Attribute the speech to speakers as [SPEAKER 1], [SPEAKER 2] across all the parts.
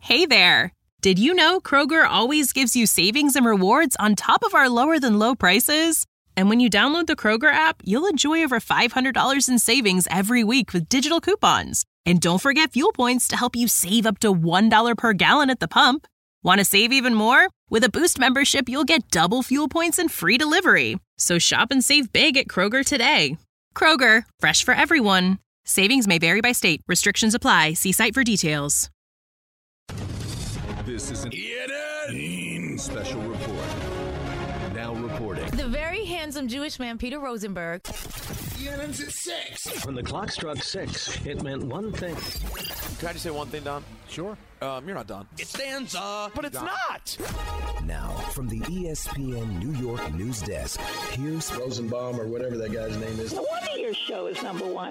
[SPEAKER 1] Hey there! Did you know Kroger always gives you savings and rewards on top of our lower-than-low prices? And when you download the Kroger app, you'll enjoy over $500 in savings every week with digital coupons. And don't forget fuel points to help you save up to $1 per gallon at the pump. Want to save even more? With a Boost membership, you'll get double fuel points and free delivery. So shop and save big at Kroger today. Kroger, fresh for everyone. Savings may vary by state. Restrictions apply. See site for details.
[SPEAKER 2] This is an ENN special report. Now reporting.
[SPEAKER 3] The very handsome Jewish man, Peter Rosenberg.
[SPEAKER 2] ENN's at 6.
[SPEAKER 4] When the clock struck 6, it meant one thing.
[SPEAKER 5] Can I just say one thing, Don?
[SPEAKER 2] Sure.
[SPEAKER 5] You're not Don. It stands but it's not.
[SPEAKER 6] Now, from the ESPN New York news desk, here's
[SPEAKER 7] Rosenbaum or whatever that guy's name is.
[SPEAKER 8] No wonder your show is number one.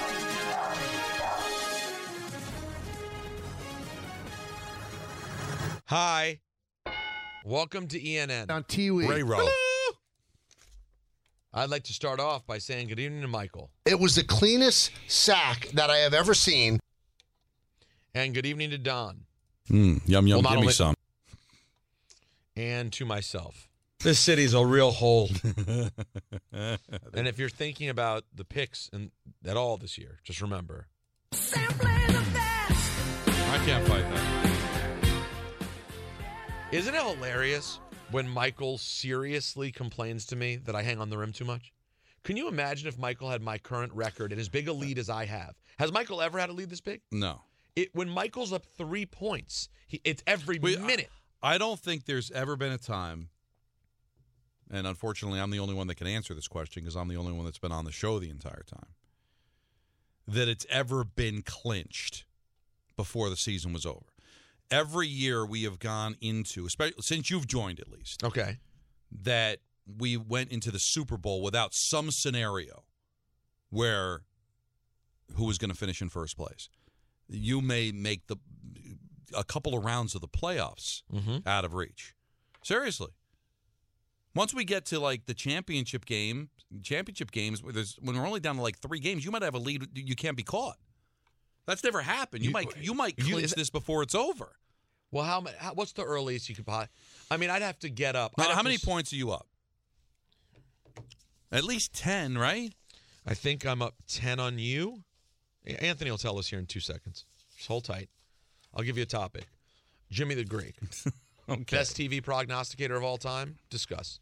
[SPEAKER 9] Hi. Welcome to ENN.
[SPEAKER 7] On Tiwi.
[SPEAKER 9] Ray Rowe. Hello. I'd like to start off by saying good evening to Michael.
[SPEAKER 10] It was the cleanest sack that I have ever seen.
[SPEAKER 9] And good evening to Don.
[SPEAKER 11] Yum, yum,
[SPEAKER 9] Well,
[SPEAKER 11] give me some.
[SPEAKER 9] And to myself. This city's a real hole. And if you're thinking about the picks at all this year, just remember.
[SPEAKER 11] I can't fight that.
[SPEAKER 9] Isn't it hilarious when Michael seriously complains to me that I hang on the rim too much? Can you imagine if Michael had my current record and as big a lead as I have? Has Michael ever had a lead this big?
[SPEAKER 11] No.
[SPEAKER 9] When Michael's up 3 points, it's every minute.
[SPEAKER 11] I don't think there's ever been a time, and unfortunately I'm the only one that can answer this question because I'm the only one that's been on the show the entire time, that it's ever been clinched before the season was over. Every year we have gone into, especially since you've joined at least,
[SPEAKER 9] okay,
[SPEAKER 11] that we went into the Super Bowl without some scenario where who was going to finish in first place. You may make a couple of rounds of the playoffs out of reach. Seriously. Once we get to like the championship games, when we're only down to like 3 games, you might have a lead. You can't be caught. That's never happened. You might clinch this before it's over.
[SPEAKER 9] Well, what's the earliest you could possibly? I mean, I'd have to get up.
[SPEAKER 11] Now, how many points are you up? At least 10, right?
[SPEAKER 9] I think I'm up 10 on you. Anthony will tell us here in 2 seconds. Just hold tight. I'll give you a topic. Jimmy the Greek.
[SPEAKER 11] Okay.
[SPEAKER 9] Best TV prognosticator of all time? Discuss.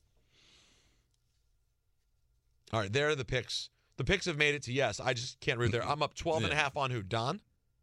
[SPEAKER 9] All right, there are the picks. The picks have made it to yes. I just can't read there. I'm up 12.5 on who? Don?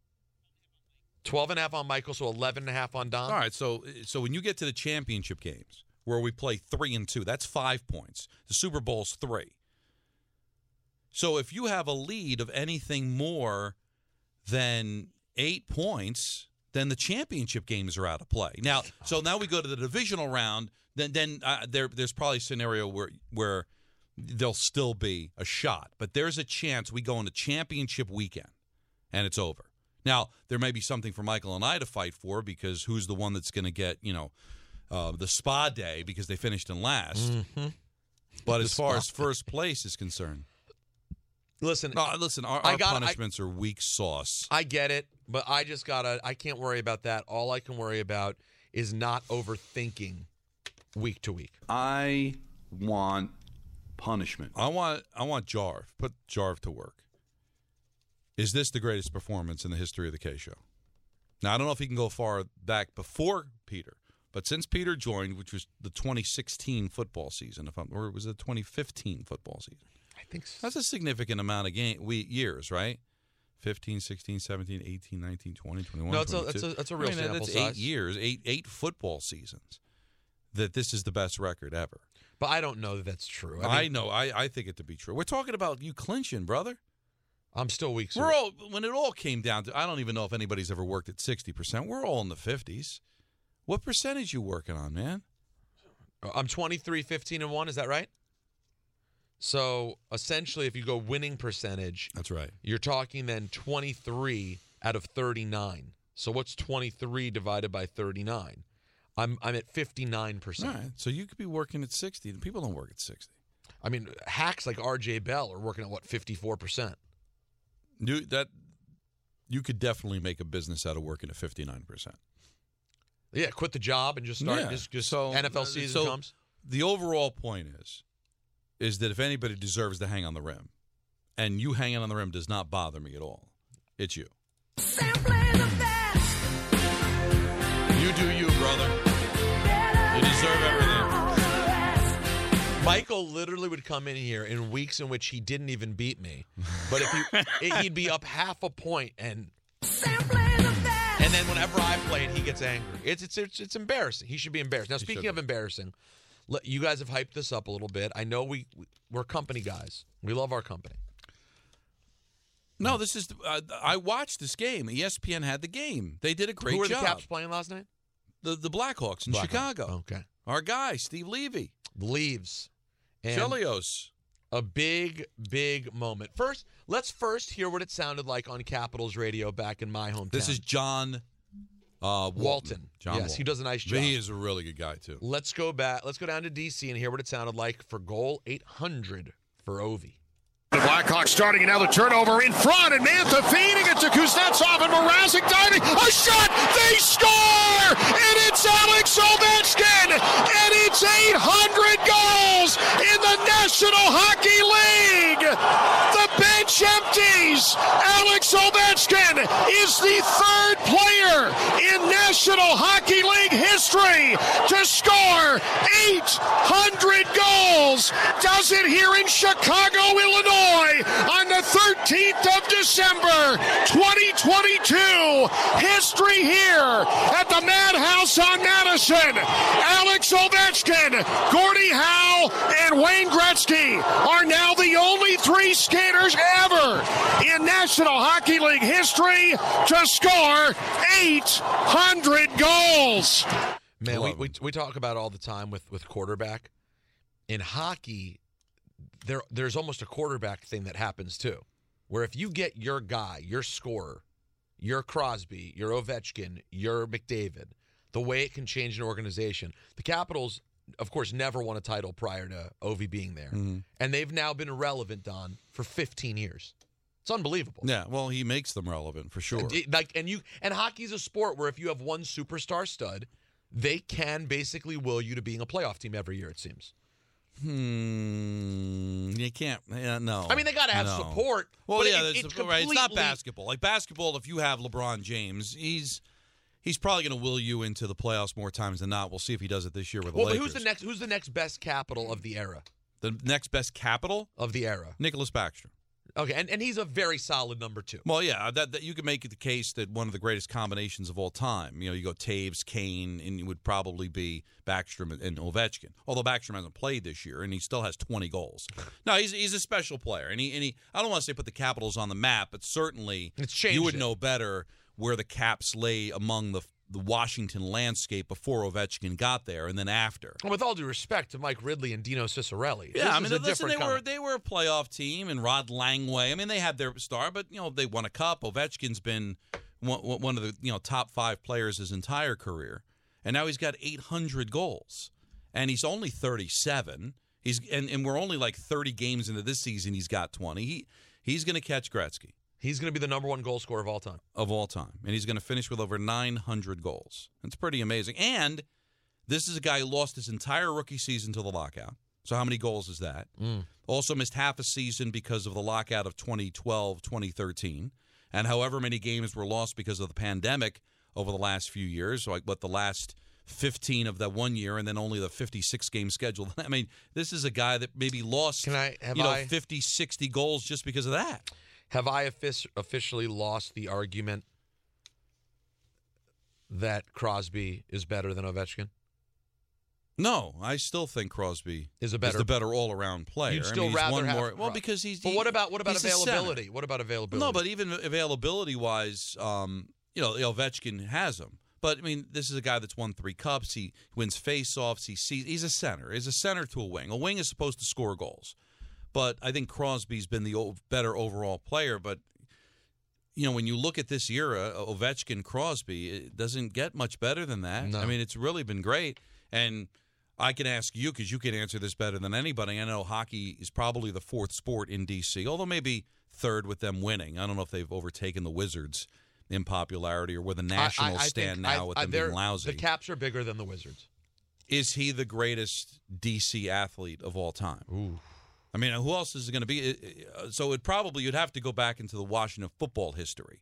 [SPEAKER 9] 12.5 on Michael, so 11.5 on Don.
[SPEAKER 11] All right, so when you get to the championship games where we play 3 and 2, that's 5 points. The Super Bowl's 3. So if you have a lead of anything more than 8 points, then the championship games are out of play. Now we go to the divisional round. Then there's probably a scenario where there'll still be a shot, but there's a chance we go into championship weekend and it's over. Now, there may be something for Michael and I to fight for because who's the one that's going to get, the spa day because they finished in last.
[SPEAKER 9] Mm-hmm.
[SPEAKER 11] But as far as first place is concerned.
[SPEAKER 9] Listen,
[SPEAKER 11] our punishments are weak sauce.
[SPEAKER 9] I get it, but I can't worry about that. All I can worry about is not overthinking week to week.
[SPEAKER 12] I want punishment.
[SPEAKER 11] I want Jarv. Put Jarv to work. Is this the greatest performance in the history of the K Show? Now, I don't know if he can go far back before Peter, but since Peter joined, which was the 2016 football season, or was it the 2015 football season?
[SPEAKER 9] I think so.
[SPEAKER 11] That's a significant amount of years, right? 15, 16, 17, 18, 19, 20, 21,
[SPEAKER 9] no,
[SPEAKER 11] 22.
[SPEAKER 9] that's a real sample
[SPEAKER 11] that's
[SPEAKER 9] size.
[SPEAKER 11] 8 years, eight football seasons that this is the best record ever.
[SPEAKER 9] But I don't know that that's true.
[SPEAKER 11] I know. I think it to be true. We're talking about you clinching, brother.
[SPEAKER 9] I'm still weak.
[SPEAKER 11] When it all came down to, I don't even know if anybody's ever worked at 60%. We're all in the 50s. What percentage you working on, man?
[SPEAKER 9] I'm 23, 15, and 1. Is that right? So essentially, if you go winning percentage,
[SPEAKER 11] that's right.
[SPEAKER 9] You're talking then 23 out of 39. So what's 23 divided by 39? I'm at 59%.
[SPEAKER 11] All right. So you could be working at 60. People don't work at 60.
[SPEAKER 9] I mean, hacks like R.J. Bell are working at, 54%?
[SPEAKER 11] you could definitely make a business out of working at 59%.
[SPEAKER 9] Yeah, quit the job and just start.
[SPEAKER 11] Yeah.
[SPEAKER 9] Just
[SPEAKER 11] So,
[SPEAKER 9] NFL season comes.
[SPEAKER 11] The overall point is that if anybody deserves to hang on the rim, and you hanging on the rim does not bother me at all, it's you. You do you, brother. You deserve everything.
[SPEAKER 9] Michael literally would come in here in weeks in which he didn't even beat me, but he'd be up half a point, and then whenever I played, he gets angry. It's embarrassing. He should be embarrassed. Now, speaking of embarrassing, you guys have hyped this up a little bit. I know we're company guys. We love our company.
[SPEAKER 11] No, this is. I watched this game. ESPN had the game. They did a great job.
[SPEAKER 9] Who were the Caps playing last night?
[SPEAKER 11] The Blackhawks in Chicago.
[SPEAKER 9] Okay.
[SPEAKER 11] Our guy, Steve Levy.
[SPEAKER 9] Leaves. And
[SPEAKER 11] Chelios.
[SPEAKER 9] A big, big moment. Let's hear what it sounded like on Capitals radio back in my hometown.
[SPEAKER 11] This is John Walton.
[SPEAKER 9] John Walton. He does a nice job.
[SPEAKER 11] He is a really good guy, too.
[SPEAKER 9] Let's go back. Let's go down to D.C. and hear what it sounded like for goal 800 for Ovi.
[SPEAKER 13] The Blackhawks starting another turnover in front, and Mantha feeding it to Kuznetsov, and Mrazek diving. A shot! They score! And it's Alex Ovechkin! And it's 800 goals in the National Hockey League! The bench empties! Alex Ovechkin is the third player in National Hockey League history to score 800 goals! Does it here in Chicago, Illinois, on the 13th of December, 2022. History here at the Madhouse on Madison. Alex Ovechkin, Gordie Howe, and Wayne Gretzky are now the only three skaters ever in National Hockey League history to score 800 goals.
[SPEAKER 9] Man, we talk about it all the time with quarterback. In hockey, there's almost a quarterback thing that happens too, where if you get your guy, your scorer, your Crosby, your Ovechkin, your McDavid, the way it can change an organization. The Capitals, of course, never won a title prior to Ovi being there, and they've now been irrelevant, Don, for 15 years. It's unbelievable.
[SPEAKER 11] Yeah, well, he makes them relevant for sure.
[SPEAKER 9] And hockey's a sport where if you have one superstar stud, they can basically will you to being a playoff team every year, it seems.
[SPEAKER 11] You can't. No.
[SPEAKER 9] I mean, they got to have support.
[SPEAKER 11] Well,
[SPEAKER 9] but
[SPEAKER 11] yeah,
[SPEAKER 9] right.
[SPEAKER 11] It's not basketball. Like basketball, if you have LeBron James, he's probably going to will you into the playoffs more times than not. We'll see if he does it this year with the Lakers.
[SPEAKER 9] But who's the next best Capital of the era?
[SPEAKER 11] The next best Capital
[SPEAKER 9] of the era,
[SPEAKER 11] Nicholas Backstrom.
[SPEAKER 9] Okay, and he's a very solid number 2.
[SPEAKER 11] Well, yeah, that you could make the case that one of the greatest combinations of all time. You know, you go Taves, Kane, and it would probably be Backstrom and Ovechkin. Although Backstrom hasn't played this year, and he still has 20 goals. No, he's a special player, and he I don't want to say put the Capitals on the map, but certainly you would know better where the Caps lay among the Washington landscape before Ovechkin got there, and then after.
[SPEAKER 9] Well, with all due respect to Mike Ridley and Dino Cicerelli,
[SPEAKER 11] yeah, I mean, listen, they were a playoff team, and Rod Langway. I mean, they had their star, but they won a cup. Ovechkin's been one of the top 5 players his entire career, and now he's got 800 goals, and he's only 37. And we're only like 30 games into this season. He's got 20. He's going to catch Gretzky.
[SPEAKER 9] He's going to be the number 1 goal scorer of all time.
[SPEAKER 11] Of all time. And he's going to finish with over 900 goals. It's pretty amazing. And this is a guy who lost his entire rookie season to the lockout. So how many goals is that? Also missed half a season because of the lockout of 2012, 2013. And however many games were lost because of the pandemic over the last few years, like the last 15 of that 1 year, and then only the 56-game schedule. I mean, this is a guy that maybe lost 50, 60 goals just because of that.
[SPEAKER 9] Have I officially lost the argument that Crosby is better than Ovechkin?
[SPEAKER 11] No, I still think Crosby
[SPEAKER 9] is the better
[SPEAKER 11] all-around player.
[SPEAKER 9] You'd still rather have
[SPEAKER 11] well, because he's.
[SPEAKER 9] But what about availability? What about availability?
[SPEAKER 11] No, but even availability-wise, Ovechkin has him. But I mean, this is a guy that's won 3 cups. He wins face-offs. He's a center. He's a center to a wing. A wing is supposed to score goals. But I think Crosby's been the better overall player. But, when you look at this era, Ovechkin, Crosby, it doesn't get much better than that. No. I mean, it's really been great. And I can ask you, because you can answer this better than anybody. I know hockey is probably the 4th sport in D.C., although maybe third with them winning. I don't know if they've overtaken the Wizards in popularity or where the Nationals stand now with them being lousy.
[SPEAKER 9] The Caps are bigger than the Wizards.
[SPEAKER 11] Is he the greatest DC athlete of all time?
[SPEAKER 9] Ooh.
[SPEAKER 11] I mean, who else is it going to be? So you'd have to go back into the Washington football history.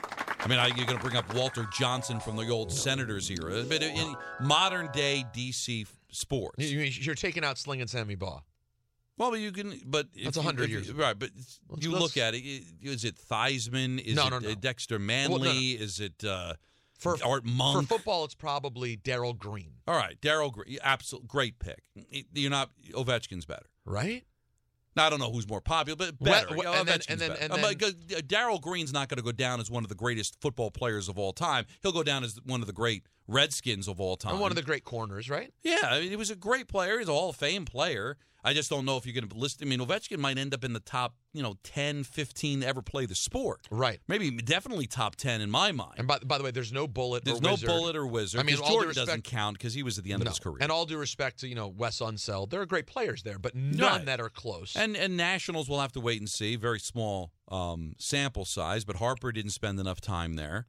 [SPEAKER 11] I mean, you're going to bring up Walter Johnson from the old Senators era. But in modern-day DC sports.
[SPEAKER 9] You're taking out Sling and Sammy Baugh.
[SPEAKER 11] Well, you can, but
[SPEAKER 9] that's 100 years ago.
[SPEAKER 11] Right, but you look at it. Is it Theismann? Is it Dexter Manley?
[SPEAKER 9] Well, no.
[SPEAKER 11] Is it
[SPEAKER 9] for
[SPEAKER 11] Art Monk?
[SPEAKER 9] For football, it's probably Darryl Green.
[SPEAKER 11] All right, Darryl Green, absolute great pick. You're not Ovechkin's better,
[SPEAKER 9] right?
[SPEAKER 11] Now, I don't know who's more popular, but better.
[SPEAKER 9] Ovechkin's
[SPEAKER 11] better.
[SPEAKER 9] And
[SPEAKER 11] Darryl Green's not going to go down as one of the greatest football players of all time. He'll go down as one of the great Redskins of all time.
[SPEAKER 9] And one of the great corners, right?
[SPEAKER 11] Yeah, I mean, he was a great player. He's a Hall of Fame player. I just don't know if you're going to list. I mean, Ovechkin might end up in the top, 10, 15 to ever play the sport.
[SPEAKER 9] Right.
[SPEAKER 11] Maybe definitely top 10 in my mind.
[SPEAKER 9] And by the way, there's no bullet.
[SPEAKER 11] There's
[SPEAKER 9] or
[SPEAKER 11] no
[SPEAKER 9] wizard.
[SPEAKER 11] Bullet or wizard.
[SPEAKER 9] I mean,
[SPEAKER 11] Jordan doesn't count because he was at the end of his career.
[SPEAKER 9] And all due respect to Wes Unseld, there are great players there, but none that are close.
[SPEAKER 11] And Nationals will have to wait and see. Very small sample size, but Harper didn't spend enough time there.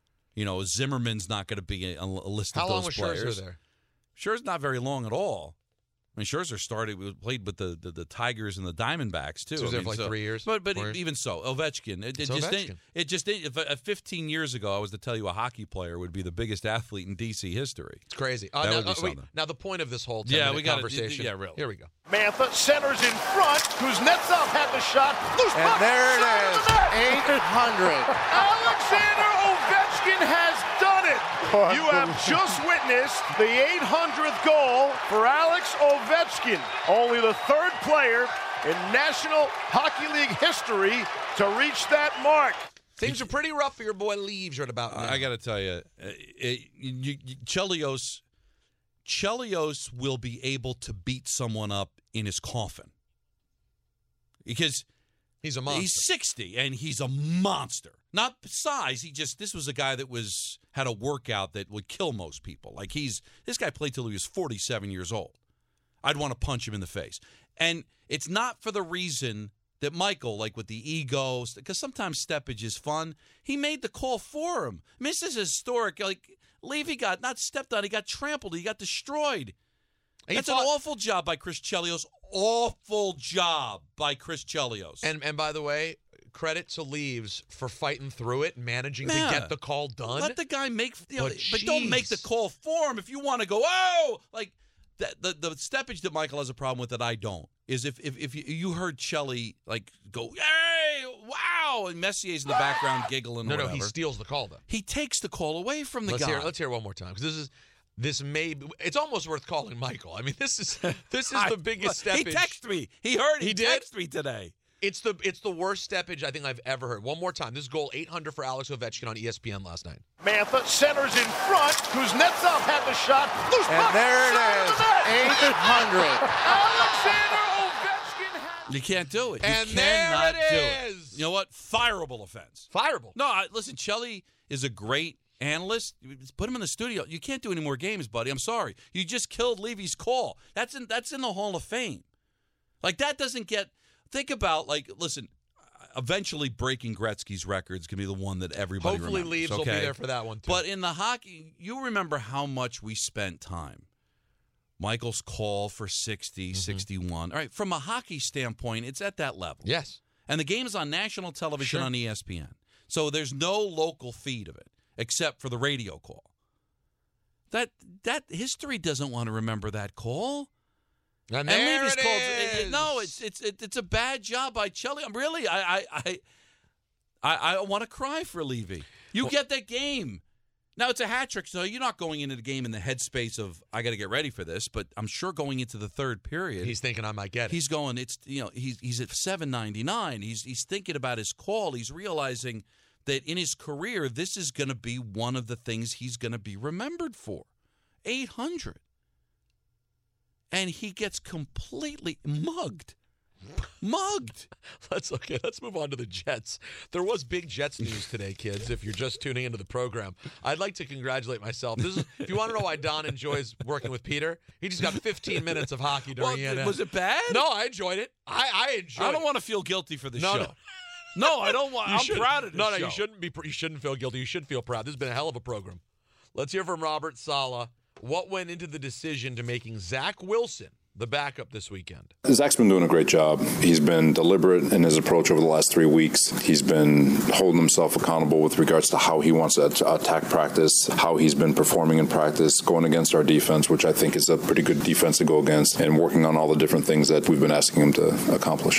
[SPEAKER 11] Zimmerman's not going to be a list of those players.
[SPEAKER 9] How long was Scherzer there?
[SPEAKER 11] Scherzer's not very long at all. I mean, Scherzer played with the Tigers and the Diamondbacks too.
[SPEAKER 9] So he was there for 3 years.
[SPEAKER 11] But even so, Ovechkin. It just 15 years ago, I was to tell you a hockey player would be the biggest athlete in DC history.
[SPEAKER 9] It's crazy. Now the point of the whole conversation.
[SPEAKER 11] Really.
[SPEAKER 9] Here we go.
[SPEAKER 13] Mantha centers in front. Kuznetsov had the shot. Loose
[SPEAKER 5] and
[SPEAKER 13] puck.
[SPEAKER 5] there it is. 800.
[SPEAKER 13] Alexander Ovechkin has done it. You have just witnessed the 800th goal for Alex Ovechkin. Only the third player in National Hockey League history to reach that mark.
[SPEAKER 9] Things are pretty rough for your boy Leaves right about now.
[SPEAKER 11] I got to tell you, Chelios will be able to beat someone up in his coffin because
[SPEAKER 9] he's a monster.
[SPEAKER 11] He's 60 and he's a monster. Not size. This was a guy that had a workout that would kill most people. Like this guy played till he was 47 years old. I'd want to punch him in the face. And it's not for the reason that Michael, like with the ego, because sometimes steppage is fun. He made the call for him. I mean, this is historic. Like Levy got not stepped on, he got trampled, he got destroyed. That's an awful job by Chris Chelios. Awful job by Chris Chelios.
[SPEAKER 9] And by the way, credit to Leaves for fighting through it and managing to get the call done.
[SPEAKER 11] Let the guy make, but don't make the call for him. If you want to go, oh, like the steppage that Michael has a problem with that I don't is if you heard Chelly like go, hey, wow, and Messier's in the background giggling.
[SPEAKER 9] No, he steals the call though.
[SPEAKER 11] He takes the call away from the guy.
[SPEAKER 9] Let's hear it one more time because it's almost worth calling Michael. I mean, this is the biggest steppage.
[SPEAKER 11] He texted me. He heard. He texted me today.
[SPEAKER 9] It's the worst steppage I think I've ever heard. One more time. This is goal 800 for Alex Ovechkin on ESPN last night.
[SPEAKER 13] Mantha centers in front. Kuznetsov had the shot. Loose puck.
[SPEAKER 5] And there it is. 800.
[SPEAKER 13] Alexander Ovechkin has...
[SPEAKER 11] You can't do it.
[SPEAKER 9] And
[SPEAKER 11] you cannot
[SPEAKER 9] there it
[SPEAKER 11] do
[SPEAKER 9] is.
[SPEAKER 11] It. You know what? Fireable offense.
[SPEAKER 9] Fireable.
[SPEAKER 11] No, listen, Chelly is a great analyst. Put him in the studio. You can't do any more games, buddy. I'm sorry. You just killed Levy's call. That's in the Hall of Fame. Like, that doesn't get... Think about, listen, eventually breaking Gretzky's record is going to be the one that everybody
[SPEAKER 9] Hopefully
[SPEAKER 11] remembers.
[SPEAKER 9] Leaves will be there for that one, too.
[SPEAKER 11] But in the hockey, you remember how much we spent time. Michael's call for 60, 61. All right, from a hockey standpoint, it's at that level.
[SPEAKER 9] Yes.
[SPEAKER 11] And the game is on national television on ESPN. So there's no local feed of it except for the radio call. That history doesn't want to remember that call.
[SPEAKER 9] And there
[SPEAKER 11] Levy's
[SPEAKER 9] it is.
[SPEAKER 11] No, it's a bad job by Chelly. I want to cry for Levy. You get that game. Now it's a hat trick, so you're not going into the game in the headspace of I got to get ready for this. But I'm sure going into the third period,
[SPEAKER 9] he's thinking I might get it.
[SPEAKER 11] He's going. He's at 799. He's thinking about his call. He's realizing that in his career, this is going to be one of the things he's going to be remembered for. 800. And he gets completely mugged.
[SPEAKER 9] Let's move on to the Jets. There was big Jets news today, kids, if you're just tuning into the program. I'd like to congratulate myself. If you want to know why Don enjoys working with Peter, he just got 15 minutes of hockey during ENN.
[SPEAKER 11] Was it bad?
[SPEAKER 9] No, I enjoyed it. I enjoyed it.
[SPEAKER 11] I don't want to feel guilty for the show. No, I don't want. I'm proud of this
[SPEAKER 9] No,
[SPEAKER 11] show.
[SPEAKER 9] you shouldn't be. You shouldn't feel guilty. You should feel proud. This has been a hell of a program. Let's hear from Robert Saleh. What went into the decision to making Zach Wilson the backup this weekend?
[SPEAKER 14] Zach's been doing a great job. He's been deliberate in his approach over the last 3 weeks. He's been holding himself accountable with regards to how he wants to attack practice, how he's been performing in practice, going against our defense, which I think is a pretty good defense to go against, and working on all the different things that we've been asking him to accomplish.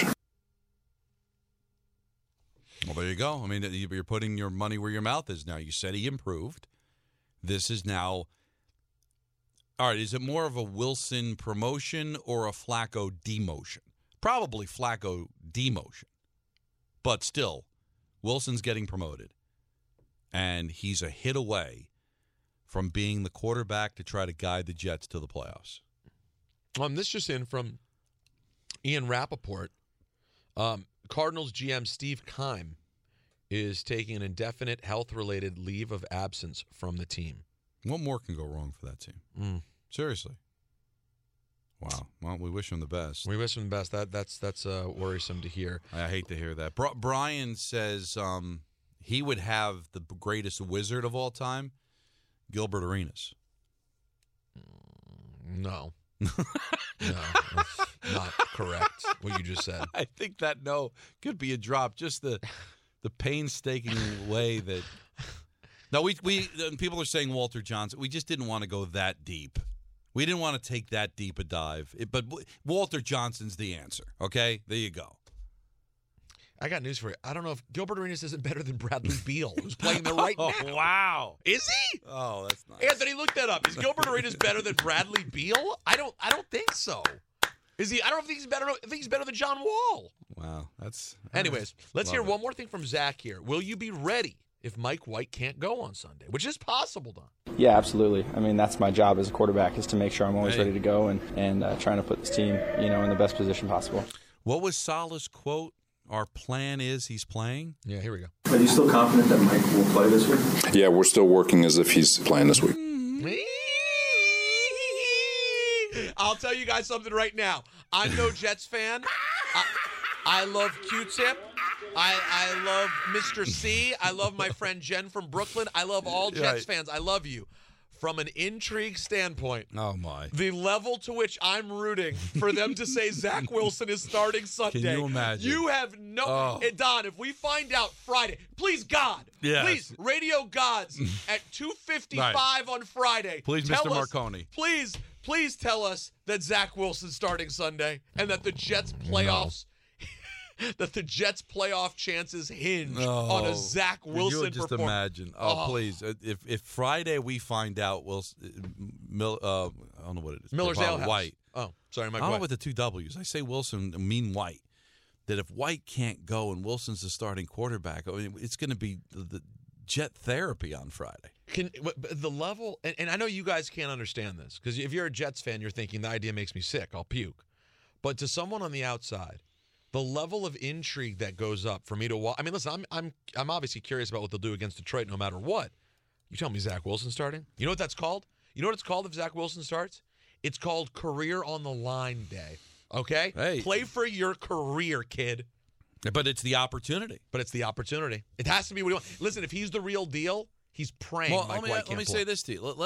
[SPEAKER 11] Well, there you go. I mean, you're putting your money where your mouth is now. You said he improved. This is now... All right, is it more of a Wilson promotion or a Flacco demotion? Probably Flacco demotion. But still, Wilson's getting promoted. And he's a hit away from being the quarterback to try to guide the Jets to the playoffs.
[SPEAKER 9] This just in from Ian Rappaport. Cardinals GM Steve Keim is taking an indefinite health-related leave of absence from the team.
[SPEAKER 11] What more can go wrong for that team? Seriously. Wow. Well, we wish him the best.
[SPEAKER 9] We wish him the best. That's worrisome to hear.
[SPEAKER 11] I hate to hear that. Brian says he would have the greatest wizard of all time, Gilbert Arenas.
[SPEAKER 9] No. No, that's not correct, what you just said.
[SPEAKER 11] I think that no could be a drop. Just the painstaking way that... No, we people are saying Walter Johnson. We just didn't want to go that deep. We didn't want to take that deep a dive. But Walter Johnson's the answer, okay? There you go.
[SPEAKER 9] I got news for you. I don't know if Gilbert Arenas isn't better than Bradley Beal, who's playing there right now.
[SPEAKER 11] Wow.
[SPEAKER 9] Is he?
[SPEAKER 11] Oh, that's nice.
[SPEAKER 9] Anthony, look that up. Is Gilbert Arenas better than Bradley Beal? I don't think so. Is he? I don't think he's better. I think he's better than John Wall.
[SPEAKER 11] Wow. That's
[SPEAKER 9] Anyways, let's hear
[SPEAKER 11] it.
[SPEAKER 9] one more thing from Zach here. Will you be ready if Mike White can't go on Sunday, which is possible, Don?
[SPEAKER 15] Yeah, absolutely. I mean, that's my job as a quarterback, is to make sure I'm always ready to go and trying to put this team, in the best position possible.
[SPEAKER 11] What was Saleh's quote? Our plan is he's playing?
[SPEAKER 9] Yeah, here we go.
[SPEAKER 16] Are you still confident that Mike will play this week?
[SPEAKER 14] Yeah, we're still working as if he's playing this week.
[SPEAKER 9] I'll tell you guys something right now. I'm no Jets fan. I love Q-Tip. I love Mr. C. I love my friend Jen from Brooklyn. I love all Jets fans. I love you. From an intrigue standpoint,
[SPEAKER 11] oh my,
[SPEAKER 9] the level to which I'm rooting for them to say Zach Wilson is starting Sunday.
[SPEAKER 11] Can you imagine?
[SPEAKER 9] You have no... Don, if we find out Friday, please, God, please, Radio Gods at 2:55 on Friday.
[SPEAKER 11] Please, Mr. Marconi.
[SPEAKER 9] Please tell us that Zach Wilson's starting Sunday and that the Jets playoffs... that the Jets' playoff chances hinge on a Zach Wilson
[SPEAKER 11] performance. Just
[SPEAKER 9] performance.
[SPEAKER 11] imagine. Please. If Friday we find out Wilson, I don't know what it is.
[SPEAKER 9] Miller's Ale House.
[SPEAKER 11] White.
[SPEAKER 9] Oh, sorry, Mike
[SPEAKER 11] I don't
[SPEAKER 9] White.
[SPEAKER 11] know with the two W's. I say Wilson, I mean White. That if White can't go and Wilson's the starting quarterback, I mean, it's going to be the Jet therapy on Friday.
[SPEAKER 9] The level, and I know you guys can't understand this, because if you're a Jets fan, you're thinking the idea makes me sick. I'll puke. But to someone on the outside, the level of intrigue that goes up for me to watch. I mean, listen, I'm obviously curious about what they'll do against Detroit no matter what. You tell me Zach Wilson starting? You know what that's called? You know what it's called if Zach Wilson starts? It's called career on the line day. Okay?
[SPEAKER 11] Hey.
[SPEAKER 9] Play for your career, kid.
[SPEAKER 11] But it's the opportunity.
[SPEAKER 9] It has to be what he wants. Listen, if he's the real deal, he's praying Mike White can't
[SPEAKER 11] let me
[SPEAKER 9] play.
[SPEAKER 11] say this to you.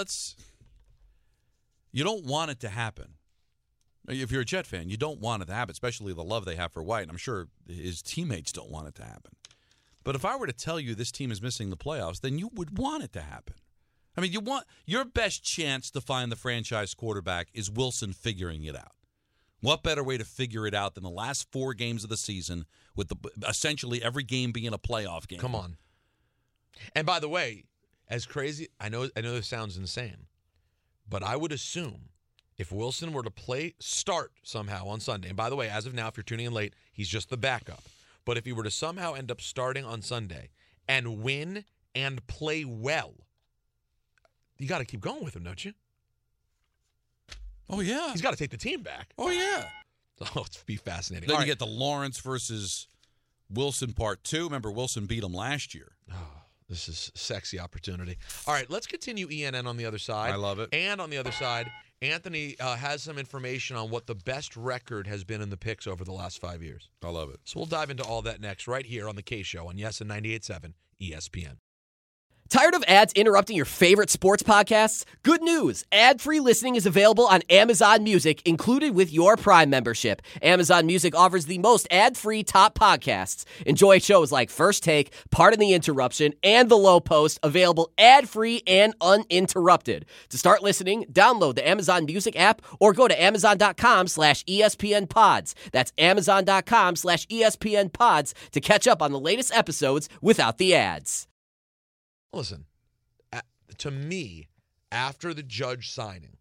[SPEAKER 11] You don't want it to happen. If you're a Jet fan, you don't want it to happen, especially the love they have for White. And I'm sure his teammates don't want it to happen. But if I were to tell you this team is missing the playoffs, then you would want it to happen. I mean, you want your best chance to find the franchise quarterback is Wilson figuring it out. What better way to figure it out than the last 4 games of the season with essentially every game being a playoff game?
[SPEAKER 9] Come on. And by the way, as crazy, I know this sounds insane, but I would assume if Wilson were to start somehow on Sunday, and by the way, as of now, if you're tuning in late, he's just the backup. But if he were to somehow end up starting on Sunday and win and play well, you got to keep going with him, don't you?
[SPEAKER 11] Oh, yeah.
[SPEAKER 9] He's got to take the team back.
[SPEAKER 11] Oh, yeah.
[SPEAKER 9] Oh, it's be fascinating.
[SPEAKER 11] Then you get the Lawrence versus Wilson part 2. Remember, Wilson beat him last year.
[SPEAKER 9] Oh, this is a sexy opportunity. All right, let's continue ENN on the other side.
[SPEAKER 11] I love it.
[SPEAKER 9] And on the other side, Anthony has some information on what the best record has been in the picks over the last 5 years.
[SPEAKER 11] I love it.
[SPEAKER 9] So we'll dive into all that next, right here on the K Show on Yes and 98.7 ESPN.
[SPEAKER 17] Tired of ads interrupting your favorite sports podcasts? Good news! Ad-free listening is available on Amazon Music, included with your Prime membership. Amazon Music offers the most ad-free top podcasts. Enjoy shows like First Take, Pardon the Interruption, and The Low Post, available ad-free and uninterrupted. To start listening, download the Amazon Music app or go to Amazon.com/ESPN Pods. That's Amazon.com/ESPN Pods to catch up on the latest episodes without the ads.
[SPEAKER 9] Listen, to me, after the Judge signing,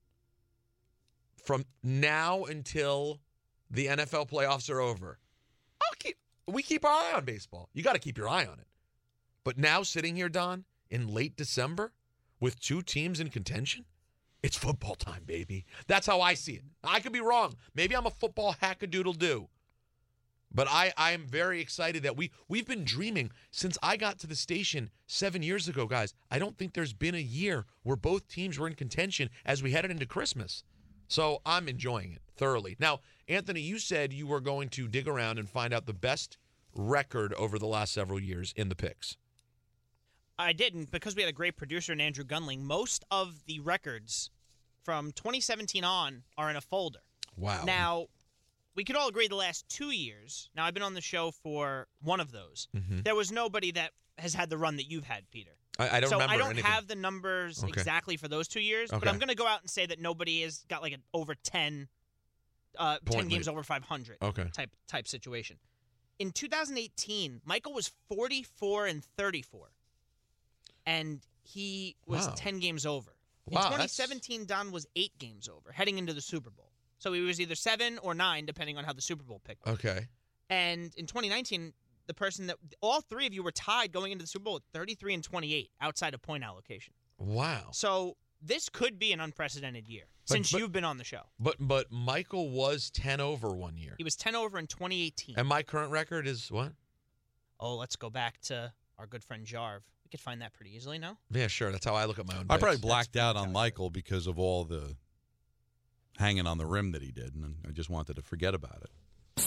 [SPEAKER 9] from now until the NFL playoffs are over, we keep our eye on baseball. You got to keep your eye on it. But now sitting here, Don, in late December with two teams in contention, it's football time, baby. That's how I see it. I could be wrong. Maybe I'm a football hackadoodle-doo. But I am very excited that we've been dreaming since I got to the station 7 years ago, guys. I don't think there's been a year where both teams were in contention as we headed into Christmas. So I'm enjoying it thoroughly. Now, Anthony, you said you were going to dig around and find out the best record over the last several years in the picks.
[SPEAKER 18] I didn't, because we had a great producer in Andrew Gunling. Most of the records from 2017 on are in a folder.
[SPEAKER 9] Wow.
[SPEAKER 18] Now, we could all agree the last 2 years, now I've been on the show for one of those, there was nobody that has had the run that you've had, Peter.
[SPEAKER 9] I don't remember
[SPEAKER 18] I don't
[SPEAKER 9] anything.
[SPEAKER 18] have the numbers exactly for those 2 years, but I'm going to go out and say that nobody has got like an over 10 games over 500 type situation. In 2018, Michael was 44-34, and he was 10 games over. In 2017, Don was 8 games over, heading into the Super Bowl. So he was either 7 or 9, depending on how the Super Bowl pick was.
[SPEAKER 9] Okay.
[SPEAKER 18] And in 2019, the person that all three of you were tied going into the Super Bowl at 33-28 outside of point allocation.
[SPEAKER 9] Wow.
[SPEAKER 18] So this could be an unprecedented year since you've been on the show.
[SPEAKER 9] But Michael was 10 over 1 year.
[SPEAKER 18] He was 10 over in 2018.
[SPEAKER 9] And my current record is what?
[SPEAKER 18] Oh, let's go back to our good friend Jarv. We could find that pretty easily, no?
[SPEAKER 9] Yeah, sure. That's how I look at my own picks.
[SPEAKER 11] I probably blacked out on Michael because of all the hanging on the rim that he did, and I just wanted to forget about it.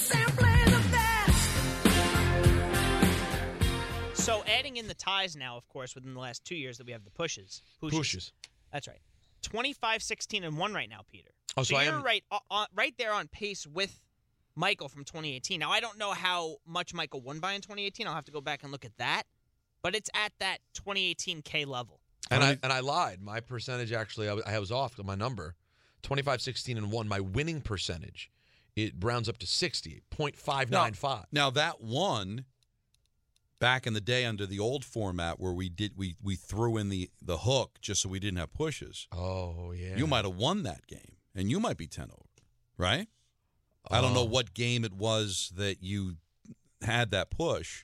[SPEAKER 18] So adding in the ties now, of course, within the last 2 years that we have the pushes.
[SPEAKER 9] Pushes.
[SPEAKER 18] That's right. 25-16-1 right now, Peter.
[SPEAKER 9] Oh, so
[SPEAKER 18] you're right there on pace with Michael from 2018. Now, I don't know how much Michael won by in 2018. I'll have to go back and look at that. But it's at that 2018 K level.
[SPEAKER 9] And I lied. My percentage actually, I was off on my number. 25-16-1, my winning percentage, it rounds up to 60.595.
[SPEAKER 11] Now that one back in the day under the old format where we threw in the hook just so we didn't have pushes.
[SPEAKER 9] Oh yeah.
[SPEAKER 11] You might have won that game, and you might be 10 over, right? I don't know what game it was that you had that push.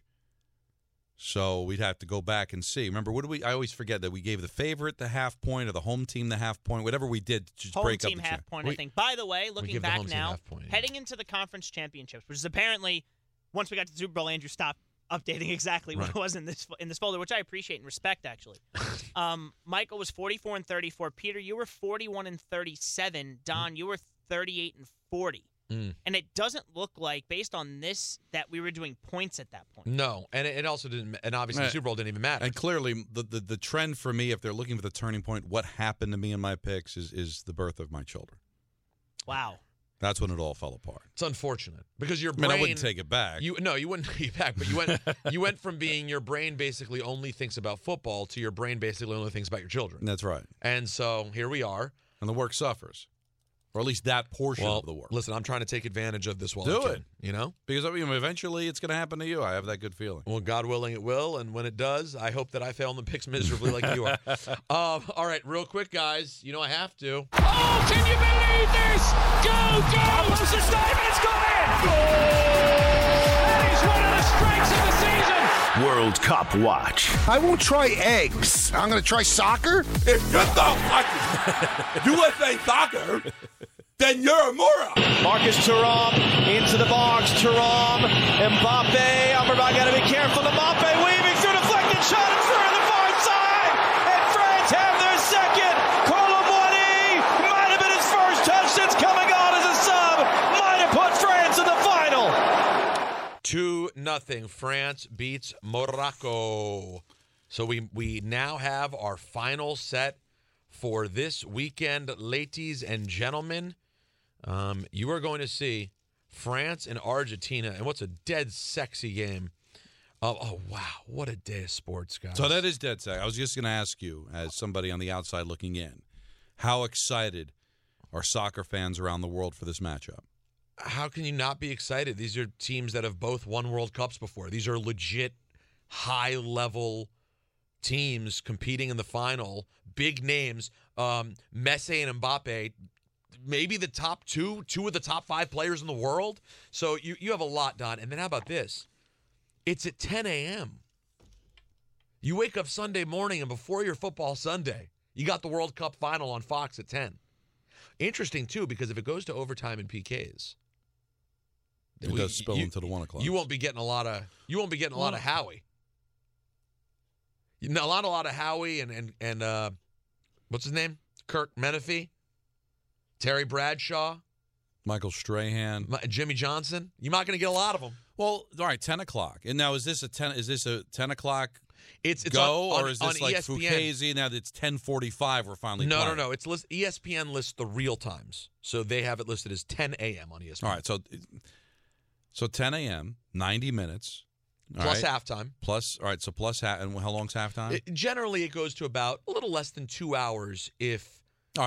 [SPEAKER 11] So we'd have to go back and see. Remember, I always forget that we gave the favorite the half point or the home team the half point, whatever we did to just break up the
[SPEAKER 18] half point, I think. By the way, looking back now, heading into the conference championships, which is apparently, once we got to the Super Bowl, Andrew stopped updating exactly what it was in this folder, which I appreciate and respect, actually. Michael was 44-34. Peter, you were 41-37. Don, you were 38-40. And it doesn't look like, based on this, that we were doing points at that point.
[SPEAKER 9] No, and it also didn't, and obviously the Super Bowl didn't even matter.
[SPEAKER 11] And clearly, the trend for me, if they're looking for the turning point, what happened to me in my picks is the birth of my children.
[SPEAKER 18] Wow.
[SPEAKER 11] That's when it all fell apart.
[SPEAKER 9] It's unfortunate because your brain.
[SPEAKER 11] I wouldn't take it back.
[SPEAKER 9] You wouldn't take it back, but you went from being your brain basically only thinks about football to your brain basically only thinks about your children.
[SPEAKER 11] That's right.
[SPEAKER 9] And so here we are,
[SPEAKER 11] and the work suffers. Or at least that portion of the work.
[SPEAKER 9] Listen, I'm trying to take advantage of this while I can. You know?
[SPEAKER 11] Because eventually it's going to happen to you. I have that good feeling.
[SPEAKER 9] Well, God willing it will. And when it does, I hope that I fail in the picks miserably like you are. All right, real quick, guys. You know I have to.
[SPEAKER 13] Oh, can you believe this? Go! Almost a statement. It's gone in! That is one of the strikes of the season.
[SPEAKER 6] World Cup watch.
[SPEAKER 10] I won't try eggs. I'm going to try soccer.
[SPEAKER 19] If you don't watch USA Soccer, then you're a moron.
[SPEAKER 20] Marcus Thuram into the box. Thuram, Mbappe. Amrabat got to be careful. Mbappe weaving through deflected shot and through the far side. And France have their second. Kolo Muani might have
[SPEAKER 9] 2-0. France beats Morocco. So we now have our final set for this weekend, ladies and gentlemen. You are going to see France and Argentina, and what's a dead sexy game. Oh, wow. What a day of sports, guys.
[SPEAKER 11] So that is dead sexy. I was just going to ask you, as somebody on the outside looking in, how excited are soccer fans around the world for this matchup?
[SPEAKER 9] How can you not be excited? These are teams that have both won World Cups before. These are legit high-level teams competing in the final. Big names. Messi and Mbappe, maybe the top two of the top 5 players in the world. So you have a lot, Don. And then how about this? It's at 10 a.m. You wake up Sunday morning, and before your football Sunday, you got the World Cup final on Fox at 10. Interesting, too, because if it goes to overtime and PKs,
[SPEAKER 11] it does spill into the 1 o'clock.
[SPEAKER 9] You won't be getting a lot of Howie. A lot of Howie and what's his name? Kirk Menefee, Terry Bradshaw,
[SPEAKER 11] Michael Strahan,
[SPEAKER 9] Jimmy Johnson. You're not going to get a lot of them.
[SPEAKER 11] Well, all right, 10 o'clock. And now is this a 10 o'clock
[SPEAKER 9] it's
[SPEAKER 11] go,
[SPEAKER 9] on,
[SPEAKER 11] or is this like
[SPEAKER 9] ESPN.
[SPEAKER 11] Fugazi? Now that it's 10:45, we're finally playing.
[SPEAKER 9] No. It's ESPN lists the real times. So they have it listed as 10 a.m. on ESPN.
[SPEAKER 11] All right, so 10 a.m., 90 minutes.
[SPEAKER 9] Plus halftime.
[SPEAKER 11] And how long's halftime?
[SPEAKER 9] Generally, it goes to about a little less than 2 hours if no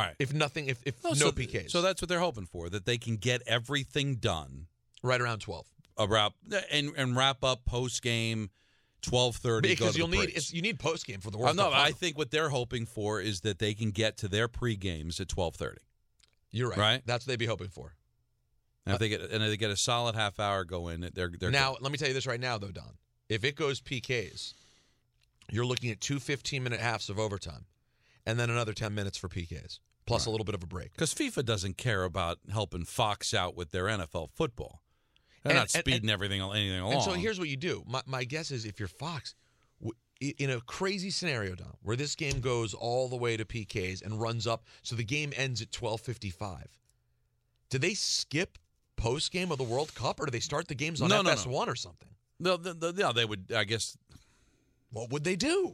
[SPEAKER 9] PKs.
[SPEAKER 11] So that's what they're hoping for, that they can get everything done.
[SPEAKER 9] Right around 12.
[SPEAKER 11] And wrap up post-game 12:30.
[SPEAKER 9] Because you need post-game for the World Cup.
[SPEAKER 11] No, I think what they're hoping for is that they can get to their pre-games at 12:30.
[SPEAKER 9] You're right. That's what they'd be hoping for.
[SPEAKER 11] And if they get a solid half hour go in, they're
[SPEAKER 9] now. Let me tell you this right now, though, Don. If it goes PKs, you're looking at 2 15-minute halves of overtime, and then another 10 minutes for PKs, plus a little bit of a break.
[SPEAKER 11] Because FIFA doesn't care about helping Fox out with their NFL football. They're not speeding anything along.
[SPEAKER 9] And so here's what you do. My guess is if you're Fox, in a crazy scenario, Don, where this game goes all the way to PKs and runs up, so the game ends at 12:55, do they skip post-game of the World Cup, or do they start the games on FS1 or something?
[SPEAKER 11] No, they would, I guess.
[SPEAKER 9] What would they do?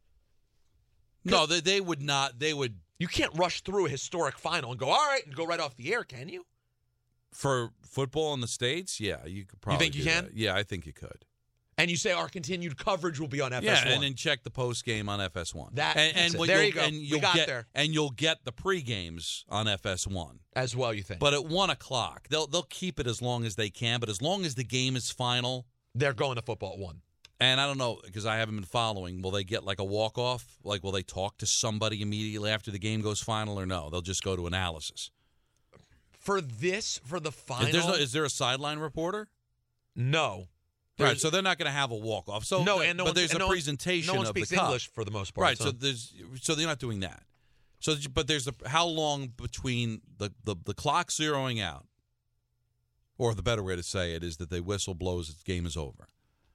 [SPEAKER 11] No, they would not. They would.
[SPEAKER 9] You can't rush through a historic final and go, all right, and go right off the air, can you?
[SPEAKER 11] For football in the States, yeah, you could probably.
[SPEAKER 9] You think you can?
[SPEAKER 11] That. Yeah, I think you could.
[SPEAKER 9] And you say our continued coverage will be on FS1.
[SPEAKER 11] Yeah, and then check the post game on FS1.
[SPEAKER 9] There you go. And we got there.
[SPEAKER 11] And you'll get the pre games on FS1
[SPEAKER 9] as well. You think?
[SPEAKER 11] But at 1 o'clock, they'll keep it as long as they can. But as long as the game is final,
[SPEAKER 9] they're going to football at 1.
[SPEAKER 11] And I don't know, because I haven't been following. Will they get like a walk off? Like, will they talk to somebody immediately after the game goes final, or no? They'll just go to analysis.
[SPEAKER 9] For the final,
[SPEAKER 11] is there a sideline reporter?
[SPEAKER 9] No.
[SPEAKER 11] Right, so they're not going to have a walk off. So but there's a presentation
[SPEAKER 9] no one
[SPEAKER 11] of
[SPEAKER 9] speaks
[SPEAKER 11] the cup.
[SPEAKER 9] English for the most part.
[SPEAKER 11] Right, so they're not doing that. So, but there's how long between the clock zeroing out, or the better way to say it is that the whistle blows, the game is over,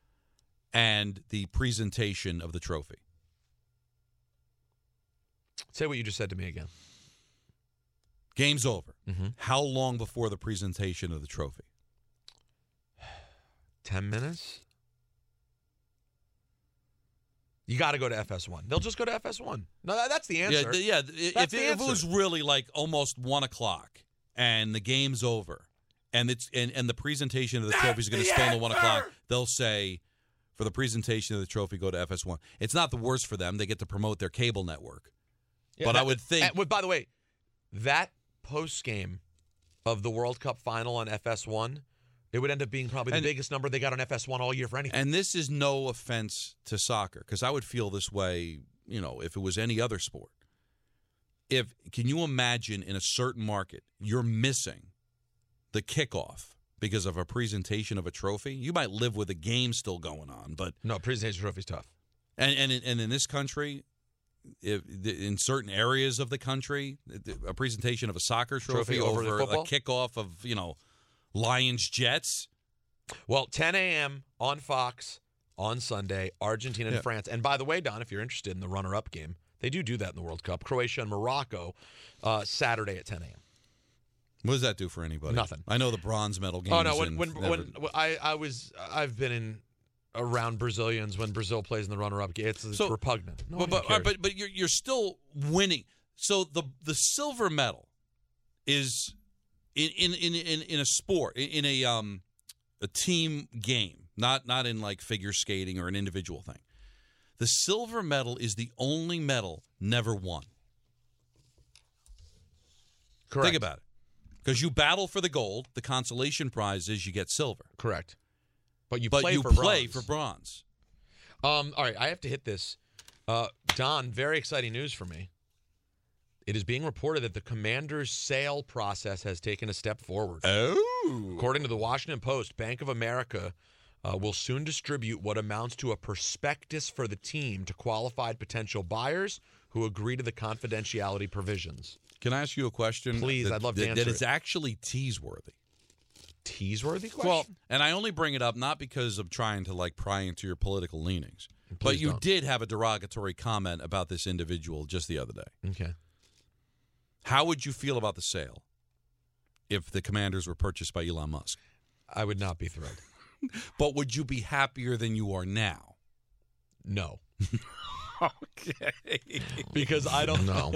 [SPEAKER 11] and the presentation of the trophy.
[SPEAKER 9] Say what you just said to me again.
[SPEAKER 11] Game's over.
[SPEAKER 9] Mm-hmm.
[SPEAKER 11] How long before the presentation of the trophy?
[SPEAKER 9] 10 minutes? You got to go to FS1. They'll just go to FS1. No, that's the answer.
[SPEAKER 11] Yeah. If it was really like almost 1 o'clock and the game's over, and the presentation of the trophy is going to spill to 1 o'clock, they'll say, for the presentation of the trophy, go to FS1. It's not the worst for them. They get to promote their cable network. Yeah, but I would think.
[SPEAKER 9] By the way, that post game of the World Cup final on FS1, it would end up being probably the biggest number they got on FS1 all year for anything.
[SPEAKER 11] And this is no offense to soccer, because I would feel this way, if it was any other sport. Can you imagine in a certain market you're missing the kickoff because of a presentation of a trophy? You might live with a game still going on, but
[SPEAKER 9] no, presentation trophy's tough.
[SPEAKER 11] And in this country, in certain areas of the country, a presentation of a soccer trophy over a kickoff of Lions Jets.
[SPEAKER 9] Well, 10 a.m. on Fox on Sunday, Argentina and France. And by the way, Don, if you're interested in the runner-up game, they do that in the World Cup. Croatia and Morocco, Saturday at 10 a.m.
[SPEAKER 11] What does that do for anybody?
[SPEAKER 9] Nothing.
[SPEAKER 11] I know the bronze medal games.
[SPEAKER 9] Oh no, when I've been around Brazilians when Brazil plays in the runner-up game. It's repugnant.
[SPEAKER 11] But you're still winning. So the silver medal is in a sport, in a team game, not in like figure skating or an individual thing. The silver medal is the only medal never won.
[SPEAKER 9] Correct.
[SPEAKER 11] Think about it. Because you battle for the gold, the consolation prize is you get silver.
[SPEAKER 9] Correct. But you
[SPEAKER 11] play for bronze.
[SPEAKER 9] All right, I have to hit this. Don, very exciting news for me. It is being reported that the Commanders' sale process has taken a step forward.
[SPEAKER 11] Oh.
[SPEAKER 9] According to the Washington Post, Bank of America will soon distribute what amounts to a prospectus for the team to qualified potential buyers who agree to the confidentiality provisions.
[SPEAKER 11] Can I ask you a question?
[SPEAKER 9] Please, I'd love to answer
[SPEAKER 11] that is actually tease-worthy.
[SPEAKER 9] Tease-worthy question?
[SPEAKER 11] Well, and I only bring it up not because of trying to pry into your political leanings, but you did have a derogatory comment about this individual just the other day.
[SPEAKER 9] Okay.
[SPEAKER 11] How would you feel about the sale if the Commanders were purchased by Elon Musk?
[SPEAKER 9] I would not be thrilled.
[SPEAKER 11] But would you be happier than you are now?
[SPEAKER 9] No.
[SPEAKER 11] Okay.
[SPEAKER 9] Because I don't know.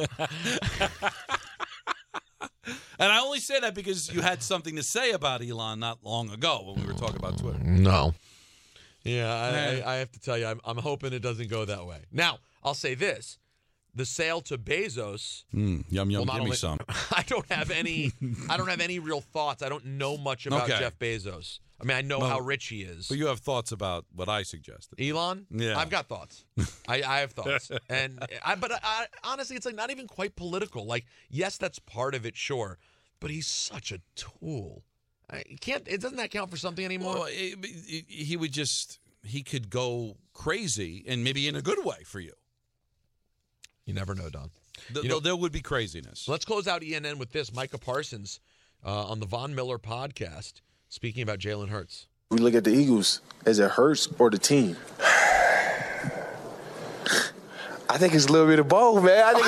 [SPEAKER 11] And I only say that because you had something to say about Elon not long ago when we were talking about Twitter.
[SPEAKER 9] No. Yeah, I have to tell you, I'm hoping it doesn't go that way. Now, I'll say this. The sale to Bezos.
[SPEAKER 11] Yum, yum, give me some.
[SPEAKER 9] I don't have any real thoughts. I don't know much about Jeff Bezos. I mean, I know how rich he is.
[SPEAKER 11] But you have thoughts about what I suggested.
[SPEAKER 9] Elon?
[SPEAKER 11] Yeah.
[SPEAKER 9] I've got thoughts. I have thoughts. But honestly, it's like not even quite political. Like, yes, that's part of it, sure. But he's such a tool. Doesn't that count for something anymore?
[SPEAKER 11] Well, he could go crazy and maybe in a good way for you.
[SPEAKER 9] You never know, Don.
[SPEAKER 11] There would be craziness.
[SPEAKER 9] Let's close out ENN with this. Micah Parsons on the Von Miller podcast speaking about Jalen Hurts.
[SPEAKER 21] We look at the Eagles. Is it Hurts or the team? I think it's a little bit of both, man. I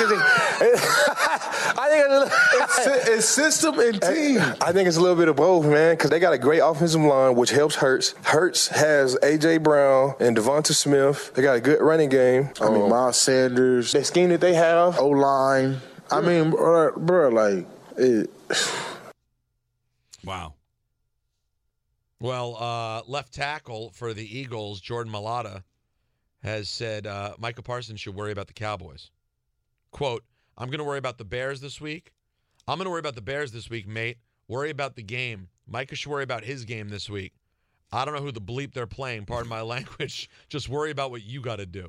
[SPEAKER 21] think it's system and team. I think it's a little bit of both, man, because they got a great offensive line, which helps Hurts. Hurts has A.J. Brown and Devonta Smith. They got a good running game. I mean, Miles Sanders. The scheme that they have. O-line. I mean, bro, like it.
[SPEAKER 11] Wow.
[SPEAKER 9] Well, left tackle for the Eagles, Jordan Mailata, has said Micah Parsons should worry about the Cowboys. Quote, I'm going to worry about the Bears this week. I'm going to worry about the Bears this week, mate. Worry about the game. Micah should worry about his game this week. I don't know who the bleep they're playing, pardon my language. Just worry about what you got to do.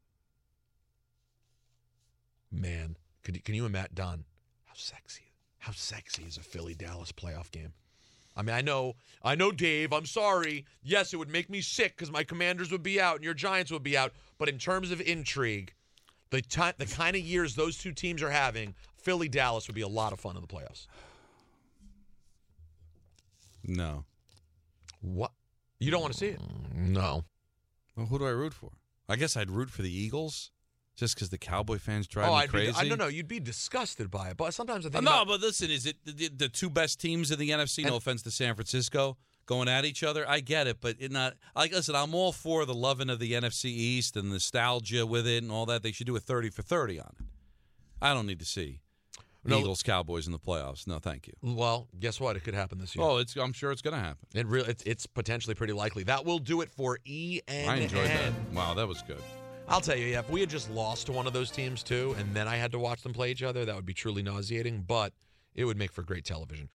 [SPEAKER 9] Man, can you imagine, Don, how sexy is a Philly-Dallas playoff game? I mean, I know, Dave, I'm sorry. Yes, it would make me sick because my Commanders would be out and your Giants would be out. But in terms of intrigue, the kind of years those two teams are having, Philly-Dallas would be a lot of fun in the playoffs.
[SPEAKER 11] No.
[SPEAKER 9] What? You don't want to see it? No.
[SPEAKER 11] Well, who do I root for? I guess I'd root for the Eagles. Just because the Cowboy fans drive me crazy?
[SPEAKER 9] No, you'd be disgusted by it. But sometimes I think
[SPEAKER 11] but listen, is it the two best teams in the NFC? No offense to San Francisco, going at each other. I get it, but listen, I'm all for the loving of the NFC East and nostalgia with it and all that. They should do a 30 for 30 on it. I don't need to see Eagles, Cowboys in the playoffs. No, thank you.
[SPEAKER 9] Well, guess what? It could happen this year.
[SPEAKER 11] Oh, I'm sure it's going to happen.
[SPEAKER 9] It's potentially pretty likely. That will do it for ENN.
[SPEAKER 11] I enjoyed that. Wow, that was good.
[SPEAKER 9] I'll tell you, if we had just lost to one of those teams too, and then I had to watch them play each other, that would be truly nauseating, but it would make for great television.